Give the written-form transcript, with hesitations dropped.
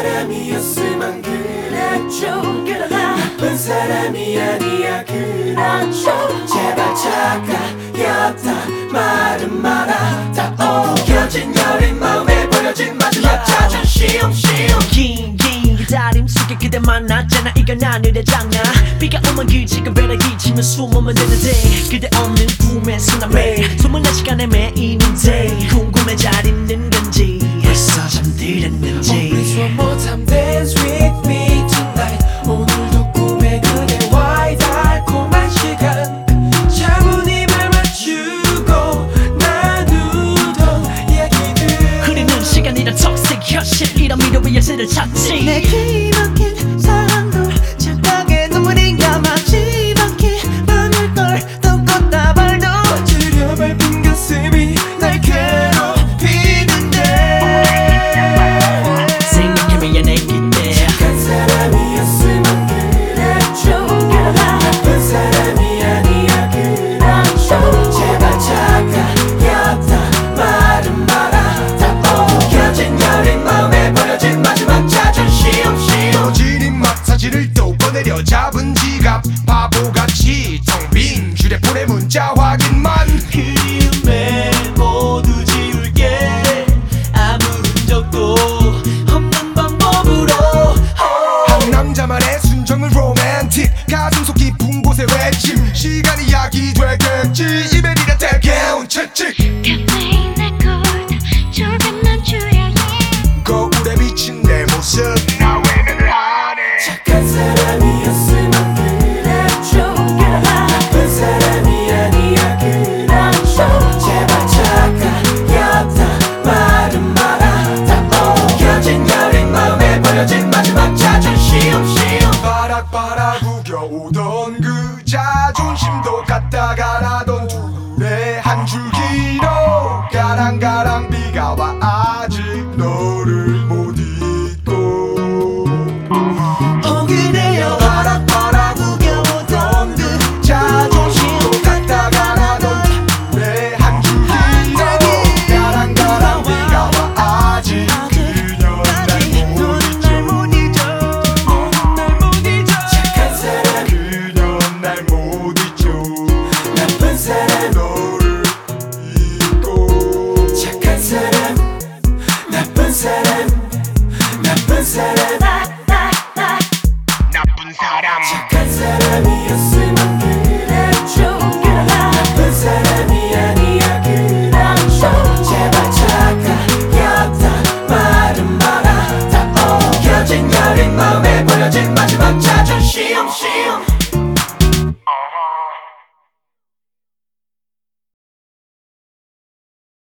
사람이었으면 그랬죠. 그러나 나쁜 사람이 아니야 그렇죠. 제발 착각이었다 말은 마라. 다 옮겨진 여린 마음에 버려진 마지막 자존심. 긴 기다림 속에 그대 만났잖아. 이건 하늘의 장난. 비가 오면 그지가 배라기 치면 숨으면 되는데 그대 없는 꿈에서 난 매일 소문난 시간에 매이는데 궁금해 잘 있는 건지 벌써 잠들었는지. Please one more time dance with me tonight. 오늘도 꿈에 그대와의 달콤한 시간 차분히만 맞추고 나누던 이야기들. 흐르는 시간이란 toxic 현실 이런 미래의 열쇠를 찾지. 내 기막힌 사랑도 착각의 눈물이 감아지 않게 밤을 떨던 꽃다발도 들여 밟은 가슴이 날 괴롭히는데 생각해봐야 내 기대. 착한 사람이었으면 그랬죠. 그러나 나쁜 사람이 아니야 그렇죠. 제발 착각이었다 말은 마라. 다 옮겨진 여린 마음에 버려진 마지막 자존심. 떠진 입맛 사진을 또 꺼내려 잡은 지갑 바보같이 텅 빈 휴대폰의 문자 확인만. 그림에 모두 지울게 아무 흔적도 없는 방법으로. 한 남자만의 순정은 로맨틱 가슴 속 깊은 곳에 외침 시간이 약이 되겠지. 이별이라 대개운 채찍 곁에 내걸 조금만 줄여야 거울에 비친 내 모습 나 외면을 하네. 착한 사람이었으면 그랬죠. 그러나 나쁜 사람이 아니야 그렇죠. 제발 착각이었다 말은 마라. 다 옮겨진 여린 마음에 버려진 마지막 자존심. 바락바락 우겨오던 그 자존심도 갖다가 놔던 둘의 한 줄기로 가랑가랑 비가 와 아직 너를 못 잊고. 그대여 바락바락 우겨오던 그 자존심도 갖다가 놔던 둘의 한 줄기로 가랑가랑 비가 와 아직 그녀 날 못 잊어. 착한 사람 그녀 날 못 잊죠. 나쁜 사람 너를 잊고. 착한 사람 나쁜 사람 나쁜 사람 나쁜 사람 착한 사람이었으면 그랬죠. 그러나 나쁜 사람이 아니야 그렇죠. 제발 착각이었다 말은 마라. 다 옮겨진 여린 마음에 버려진 마지막 자존심.